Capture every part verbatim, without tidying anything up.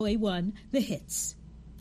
A one, The Hits.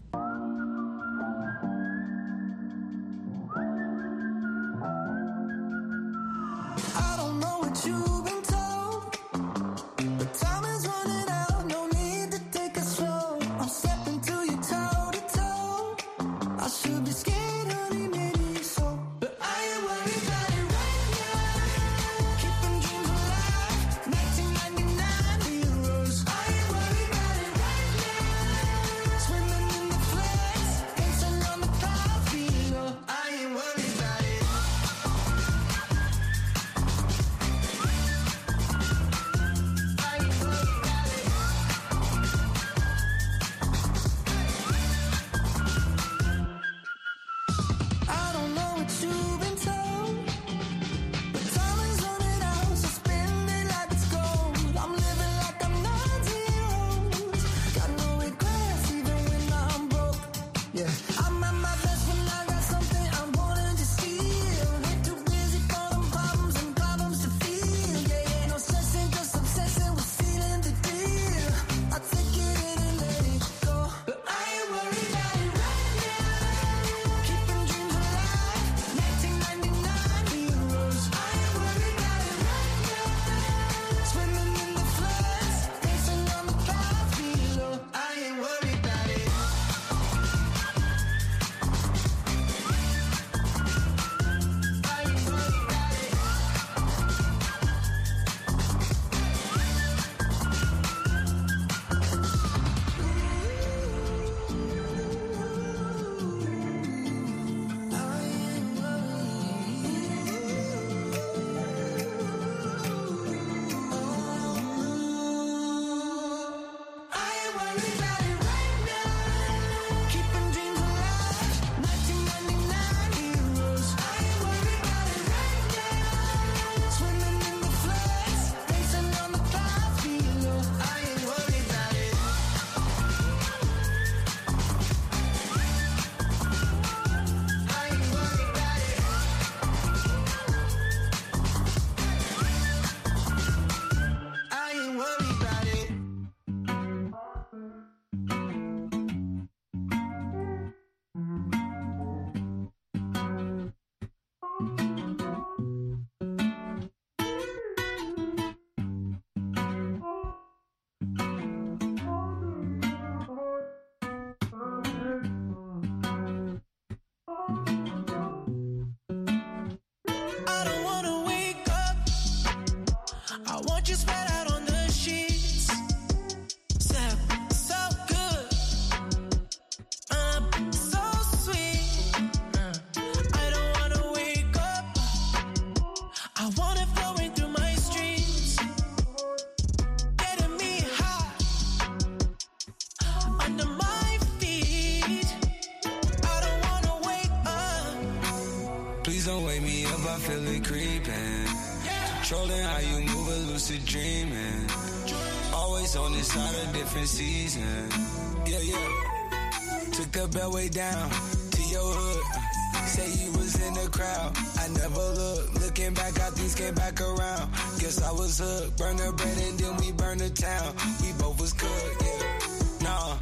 Down to your hood, say you was in the crowd. I never looked, looking back, how things came back around. Guess I was hooked, burn the bread and then we burn the town. We both was cooked, yeah. Nah,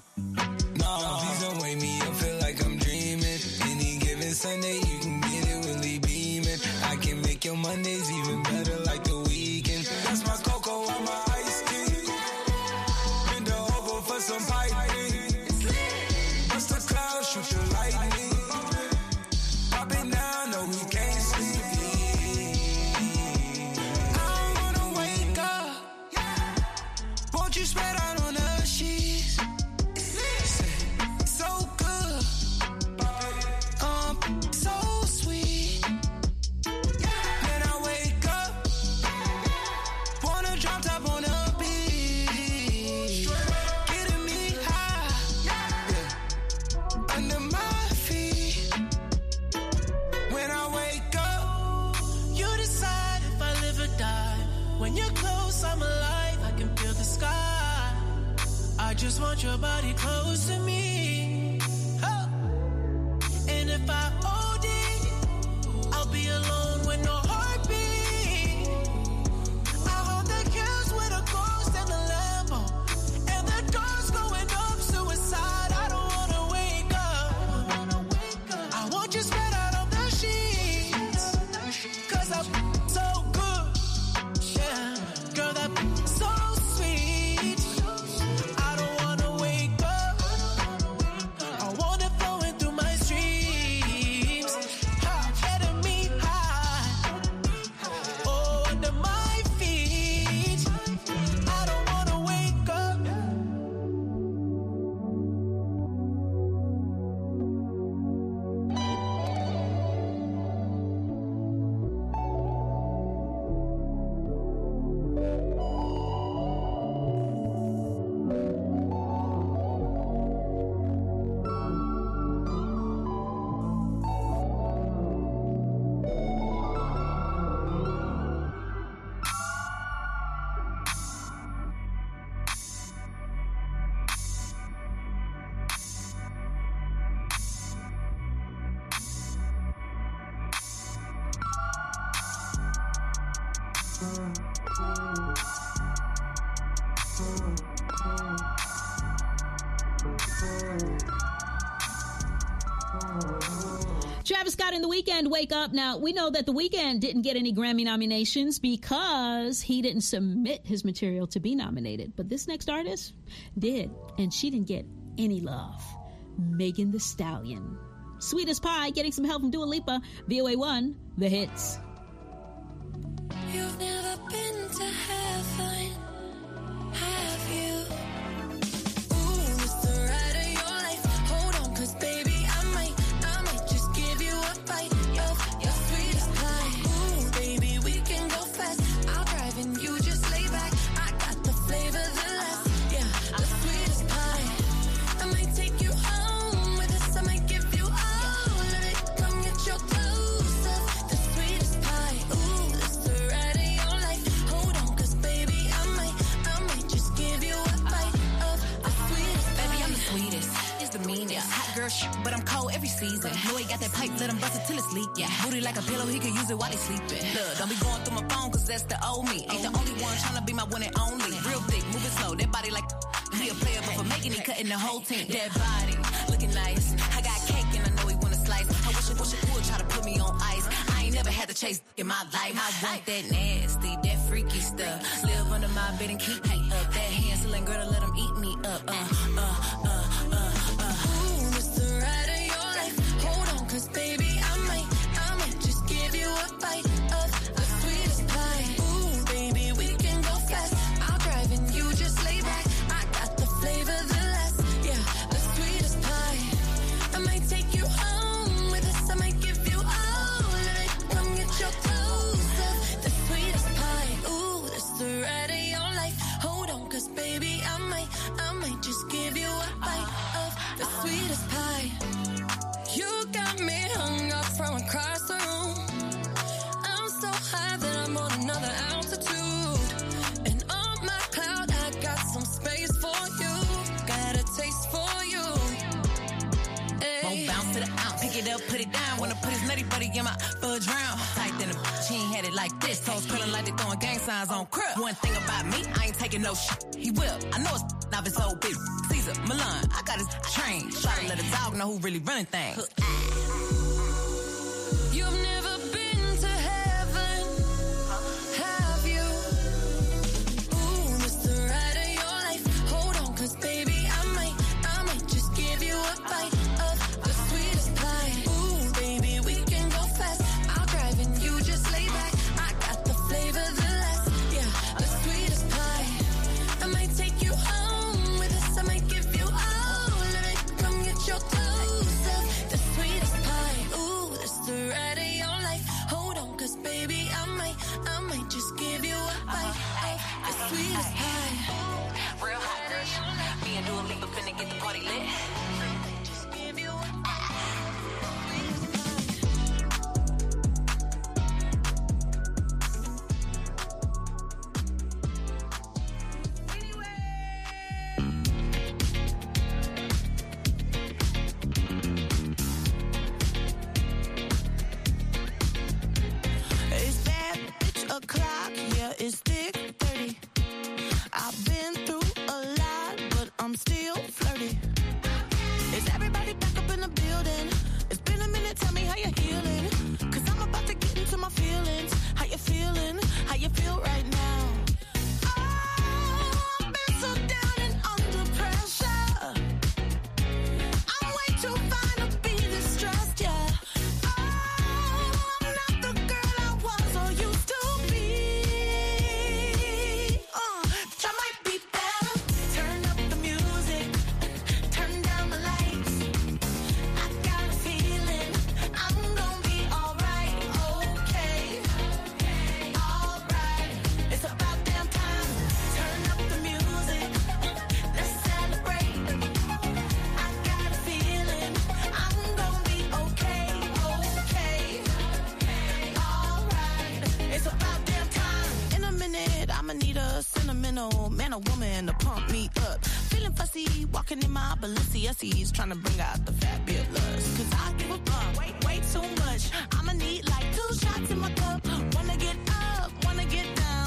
nah, please don't wake me up, feel like I'm dreaming. Any given Sunday, you can get it really beaming. I can make your Mondays even better like the weekend. That's my cocoa on my iced tea. Bend the over for some piping. Shoot the lightning. Pop it now, no, we can't sleep. I don't wanna wake up. Won't you spread out on the sheets? So good. Um, so sweet. Then I wake up. Wanna drop top on the beach. Getting me high. Under my feet. When I wake up, you decide if I live or die. When you're close, I'm alive, I can feel the sky. I just want your body close to me. Oh. And if I O D, I'll be alone with no heartbeat. I hold the kills with a ghost and a Lambo, and the doors going Travis Scott and The Weeknd, Wake Up. Now, we know that The Weeknd didn't get any Grammy nominations because he didn't submit his material to be nominated. But this next artist did, and she didn't get any love. Megan Thee Stallion. Sweet as Pie, getting some help from Dua Lipa. V O A one, The Hits. You've never been to heaven, have you? Ooh, it's the ride of your life. Hold on, cause baby, I might, I might just give you a bite of your sweetest pie. Ooh, baby, we can go fast. I'll drive and you just lay back. I got the flavor, the last, yeah, the sweetest pie. I might take you home with us. I might give you all of it. Come get your clothes up, the sweetest pie. Ooh, it's the ride of your life. Hold on, cause baby, I might, I might just give you a bite of the sweetest pie. Baby, I'm the sweetest. It's the meanest. Hot girl shit, but I'm cold every season. Know he got that pipe, let him bust it till it's leak. Yeah, booty like a pillow, he can use it while he's sleeping. Look, don't be going through my phone, cause that's the old me. Ain't the only one tryna be my one and only. Real thick, moving slow, that body like he a player, but for making it, cutting the whole team. That body, looking nice. I got cake and I know he wanna slice. I wish I wish I could try to put me on ice. I ain't never had to chase in my life. I want that nasty, that freaky stuff. Live under my bed and keep me up. That Hansel and Gretel, let him eat me up. Uh, uh, uh, uh, uh. Ooh, it's the ride of your life. Hold on, cause baby, I might, I might just give you a bite of the sweetest pie. Ooh, baby, we can go fast. I'll drive and you just lay back. I got the flavor, the last, yeah, the sweetest pie. I might take you home with us. I might give you all of it. Come get your clothes up, the sweetest pie. Ooh, it's the ride of your life. Hold on, cause baby, I might, I might just give you a bite of the sweetest pie. You got me hung up from across the room. I'm so high that I'm on another altitude. And on my cloud, I got some space for you. Got a taste for you. Won't bounce to the ounce. Pick it up, put it down. Wanna put his nutty buddy in my fudge round. Tight than a bitch, he ain't had it like this. Toes curling like they throwing gang signs on crib. One thing about me, I ain't taking no shit. He will. I know it's not his old bitch. Caesar, Milan, I got his train. Try to let a dog know who really running things. You've never been to heaven, have you? Ooh, it's the ride of your life. Hold on, cause baby, I might, I might just give you a bite of the sweetest pie. Ooh, baby, we can go fast. I'll drive and you just lay back. I got the flavor, the last, yeah, the sweetest pie. I might take you home with us. I might give you all of it. Come get your clothes up, the sweetest pie. Ooh, it's the ride of your life. Hold on, cause baby, I might, I might just give you a bite of the sweetest pie. Real hot girl. Me and Dua Lipa finna get the party lit. Just give you a It's that bitch o'clock, yeah, it's thick thirty. I've been through a lot, but I'm still flirty. Is everybody back up in the building? It's been a minute, tell me how you're healing. Cause I'm about to get into my feelings. How you feeling? How you feel right now? Oh, I've been so down and under pressure. I'm way too fine to be distressed, yeah. Oh, I'm not the girl I was or used to be. Uh, I might be better. Turn up the music, turn down the lights. I got a feeling I'm gonna be alright, okay, alright. It's about damn time. Turn up the music, let's celebrate. I got a feeling I'm gonna be okay, okay, alright. It's about damn time. In a minute, I'ma need a sentimental man or woman to pump me up. Feeling fussy, walking in my Balenciennes, trying to bring out the fabulous. Cause I give a fuck, way, way too much. I'ma need like two shots in my cup. Wanna get up, wanna get down.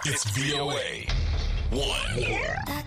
It's V O A one.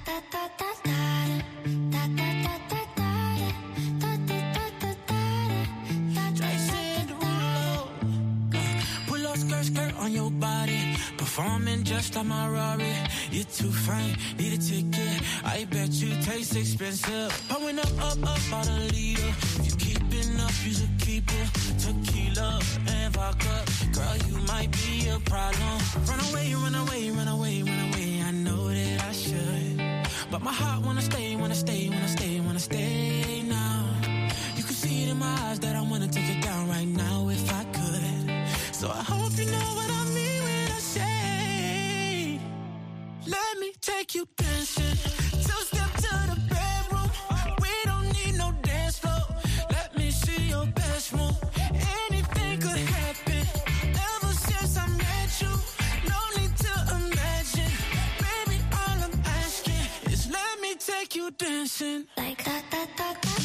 Pull up skirt, skirt on your body. Performing just like my Rari. You're too fine, need a ticket. I bet you taste expensive. Pouring up, up, up, out a leader. If you keeping up, you should keep it. Tequila and vodka. Girl, you might be a problem. Run away, run away, run away, run away. I know that I should. But my heart wanna stay, wanna stay, wanna stay, wanna stay now. You can see it in my eyes that I wanna take it down right now if I could. So I hope you know what I mean when I say, let me take you dancing. Two step to the bedroom. We don't need no dance floor. Let me see your best move. Anything could happen. Ever since I met you, no need to imagine. Baby, all I'm asking is let me take you dancing. Like that, that, that, that.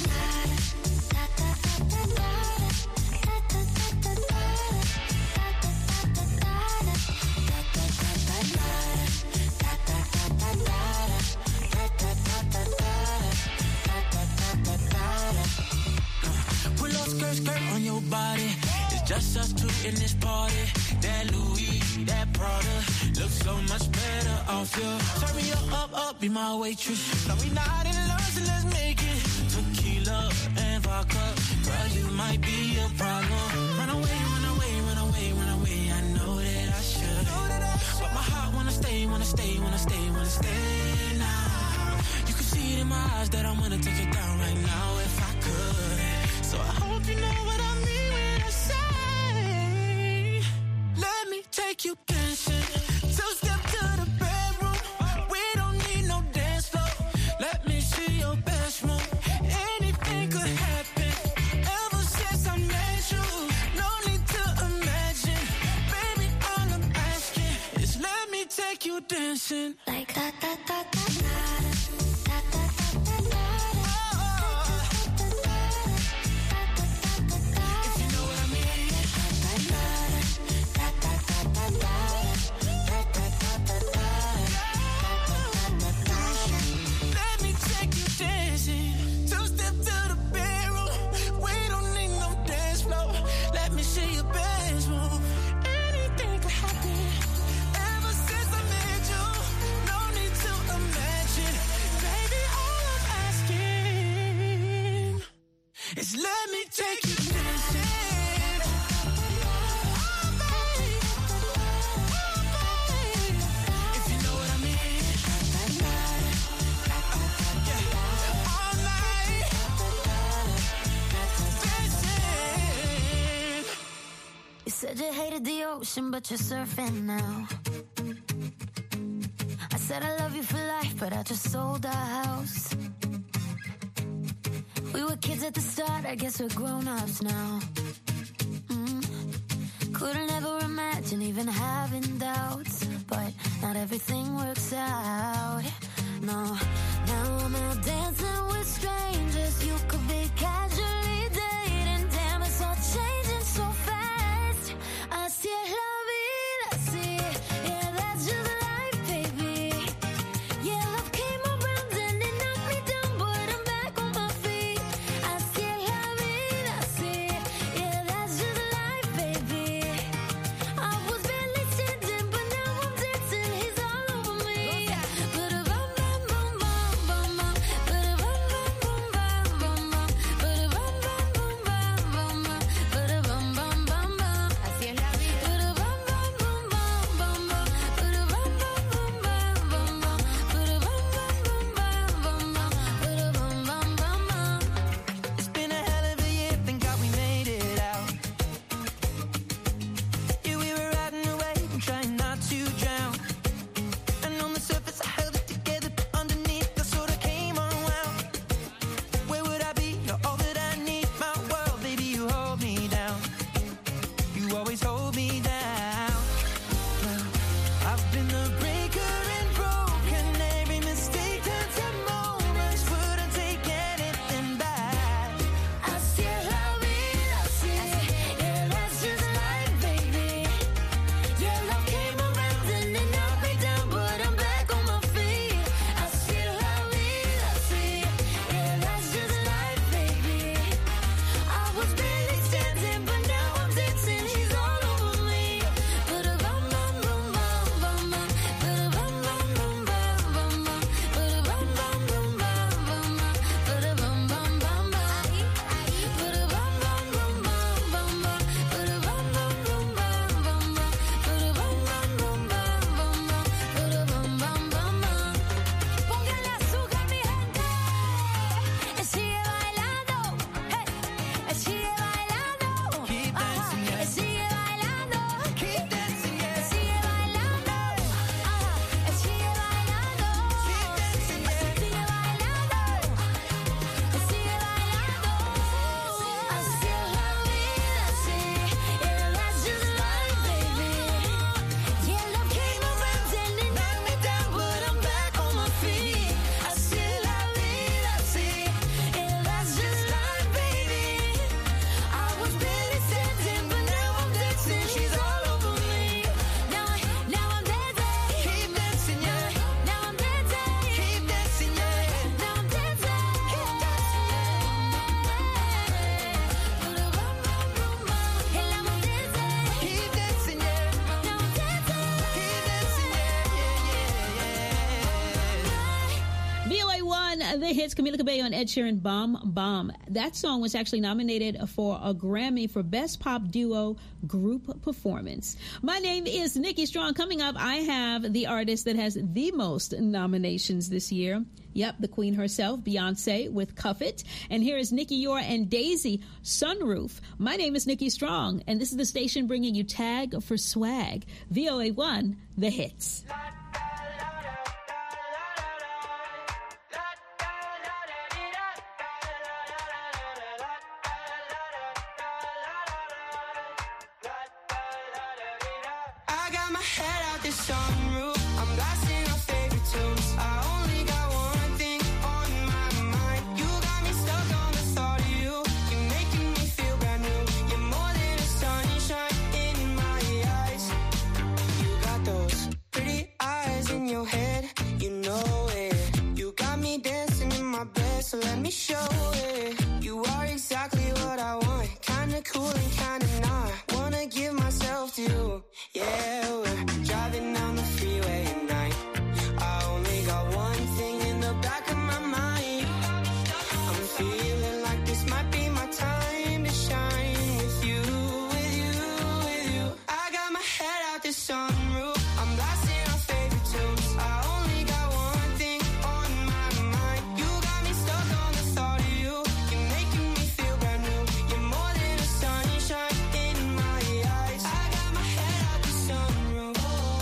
Skirt, skirt on your body. It's just us two in this party. That Louis, that Prada looks so much better off you. Turn me up, up, up, be my waitress. No, we not in love, so let's make it. Tequila and vodka. Girl, you might be a problem. Run away, run away, run away, run away. I know that I should. But my heart wanna stay, wanna stay, wanna stay, wanna stay now. You can see it in my eyes that I wanna take it down right now if I could. So I hope you know what I mean when I say, let me take you dancing. Two step to the bedroom. We don't need no dance floor. Let me see your best move. Anything could happen. Ever since I met you, no need to imagine. Baby, all I'm asking is let me take you dancing. Like that, that, that, that. Is let me take you dancing. If you know what I mean. Yeah. All night. Dancing. You said you hated the ocean, but you're surfing now. I said I love you for life, but I just sold our house. We were kids at the start, I guess we're grown-ups now. Mm. Couldn't ever imagine even having doubts, but not everything works out. No, now I'm out dancing with strangers. You could be casually dating. Damn, it's all changing so fast. I see la vida, see. Yeah, that's just life, baby. Yeah, love came around and it knocked me down, but I'm back on my feet. I see la vida, see. Yeah, that's just life, baby. I was barely standing, but now I'm dancing. He's all over me. But a bum bum bum bum bum bum. But a bum bum bum bum bum bum. But a bum bum The Hits, Camila Cabello and Ed Sheeran, Bomb Bomb. That song was actually nominated for a Grammy for Best Pop Duo Group Performance. My name is Nikki Strong. Coming up, I have the artist that has the most nominations this year. Yep, the queen herself, Beyonce, with Cuff It. And here is Nikki Yor and Daisy, Sunroof. My name is Nikki Strong, and this is the station bringing you Tag for Swag. V O A one, The Hits. I got my head out the sunroof. I'm blasting our favorite tunes. I only got one thing on my mind. You got me stuck on the thought of you. You're making me feel brand new. You're more than a sunshine in my eyes. You got those pretty eyes in your head. You know it. You got me dancing in my bed, so let me show it. You are exactly what I want. Kinda cool and kinda not. Wanna give myself to you. Yeah, we're driving down the freeway at night. I only got one thing in the back of my mind. I'm feeling like this might be my time to shine with you, with you, with you. I got my head out the sunroof. I'm blasting our favorite tunes. I only got one thing on my mind. You got me stuck on the thought of you. You're making me feel brand new. You're more than a sunshine in my eyes. I got my head out the sunroof.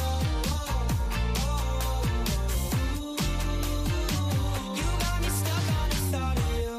You got me stuck on the thought of you.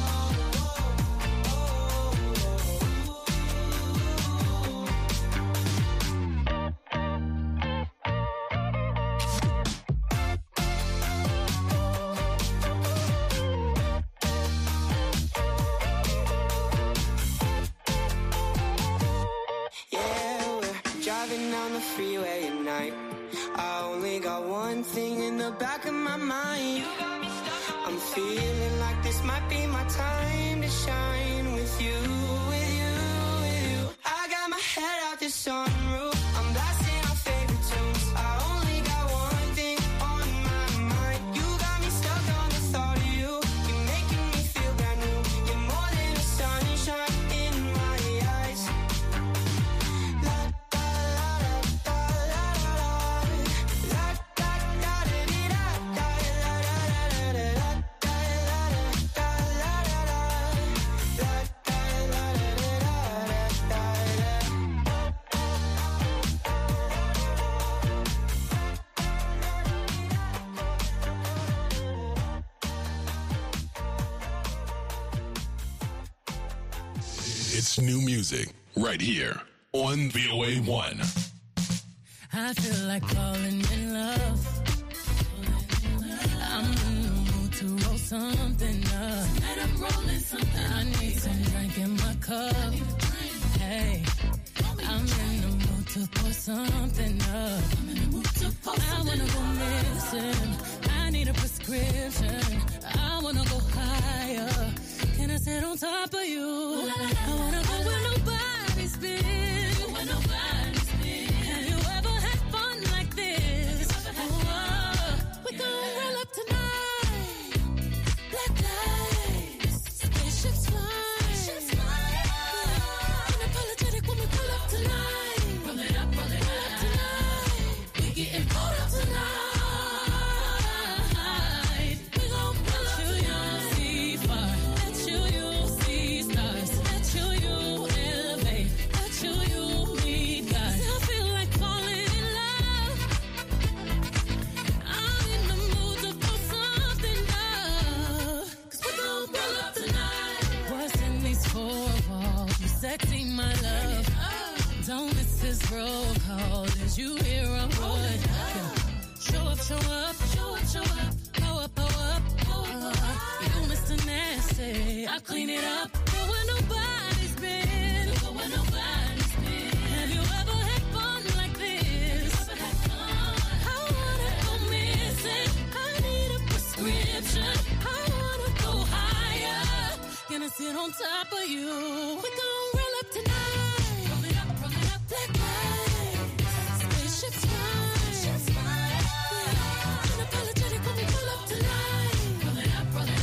Yeah, we're driving down the freeway at night. I only got one thing in the back of my mind. I'm feeling like this might be my time to shine with you, with you, with you. I got my head out the sunroof. I'm blasting our favorite tunes. I only got one thing on my mind. You got me stuck on the thought of you. You're making me feel brand new. You're more than a sunshine in my eyes. La da la da la la la da da da dee da da la la la la la da la la la la la da la la la la It's new music right here on V O A one. I feel like falling in love. I'm in the mood to roll something up. Tonight I'm rolling something. I need some drink in my cup. Hey, I'm in the mood to pour something up. I wanna go missing. I need a prescription. I wanna go higher. Can I sit on top of you? I wanna go where nobody's been. Where nobody's been. Have you ever had fun like this? Oh, we gon' roll up tonight. Black lights, spaceships fly. Unapologetic when we pull up tonight. Roll it up, roll it up tonight. We getting pulled up tonight. We gon' pull up tonight. See fire, let you, you see stars. Let you, you elevate. Let you, you meet God. I feel like falling in love. I'm in the mood to pull something up. 'Cause we gon' pull up tonight. What's in these four walls? You sexy, my love. Don't miss this roll call. As you hear a wood. Show up, show up, show up, show up. Pull up, pull up, pull up. You Mister Nasty, I clean it up. Go where nobody's been. Go where nobody's been. Have you ever had fun like this? I wanna go missing. I need a prescription. I wanna go higher. Gonna sit on top of you. We gon' roll up tonight. Roll it up, roll it up. Black lights, spaceships fly. Unapologetic when we pull up tonight. Roll it up, roll it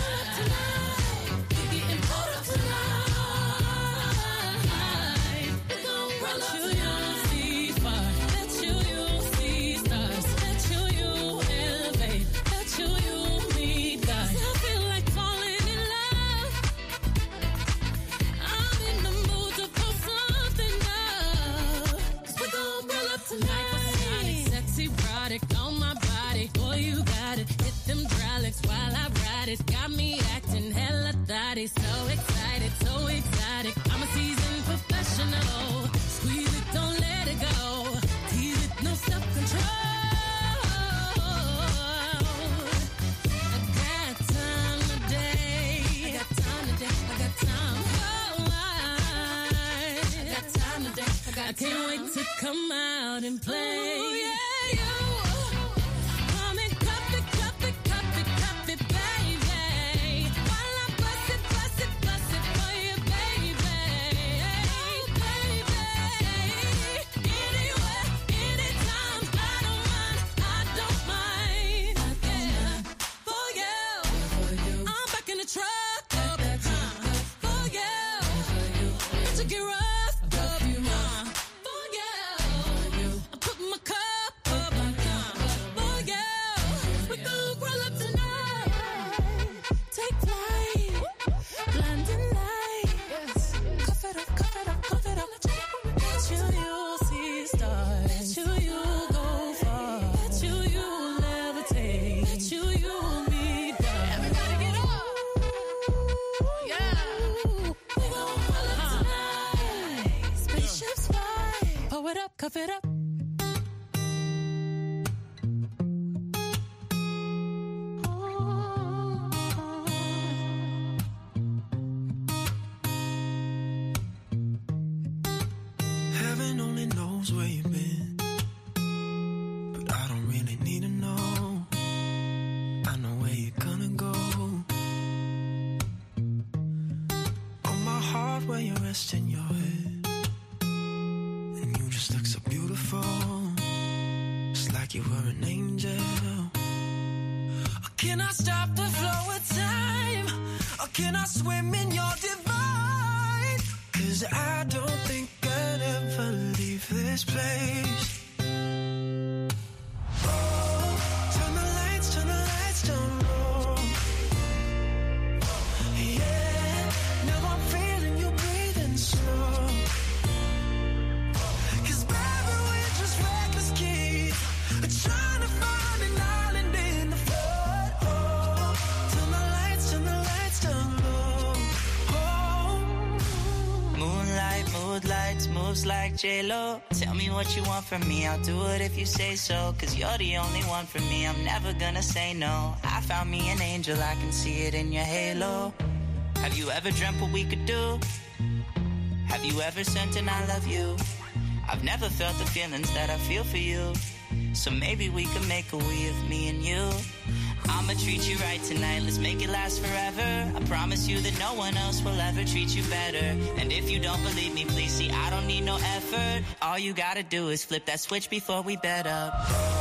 I can't wait to come out and play. Ooh, yeah, you. Come and cup it, cup it, cup it, cup it, baby. While I bust it, bust it, bust it for you, baby. Baby. Anywhere, anytime, I don't mind, I don't mind. Yeah. For you, I'm back in the truck. For you, to get rough. Cuff it up. Heaven only knows where you've been, but I don't really need to know. I know where you're gonna go. On my heart where you're resting your head, look so beautiful, just like you were an angel. Or can I stop the flow of time? Or can I swim in your divine? Cause I don't think I'd ever leave this place. Oh, turn the lights, turn the lights down low. Yeah, now I'm feeling you breathing slow. Trying to find an island in the flood. Oh, turn the lights, turn the lights down low. Oh. Moonlight, moonlights, moves like J-Lo. Tell me what you want from me, I'll do it if you say so. Cause you're the only one for me, I'm never gonna say no. I found me an angel, I can see it in your halo. Have you ever dreamt what we could do? Have you ever sent an I love you? I've never felt the feelings that I feel for you. So maybe we can make a we of me and you. I'ma treat you right tonight, let's make it last forever. I promise you that no one else will ever treat you better. And if you don't believe me, please see I don't need no effort. All you gotta do is flip that switch before we bed up.